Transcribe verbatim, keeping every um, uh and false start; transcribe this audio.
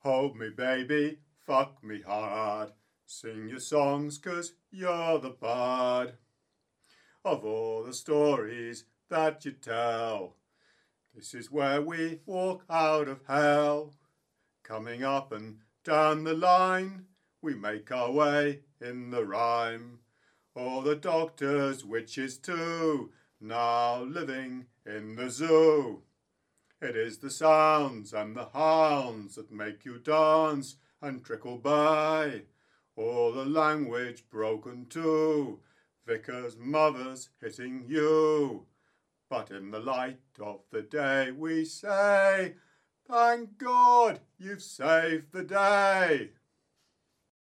Hold me, baby, fuck me hard. Sing your songs 'cause you're the bard of all the stories that you tell. This is where we walk out of hell. Coming up and down the line, we make our way in the rhyme. All the doctors, witches too, now living in the zoo. It is the sounds and the hounds that make you dance and trickle by. All the language broken too, vicars, mothers hitting you. But in the light of the day we say, thank God you've saved the day.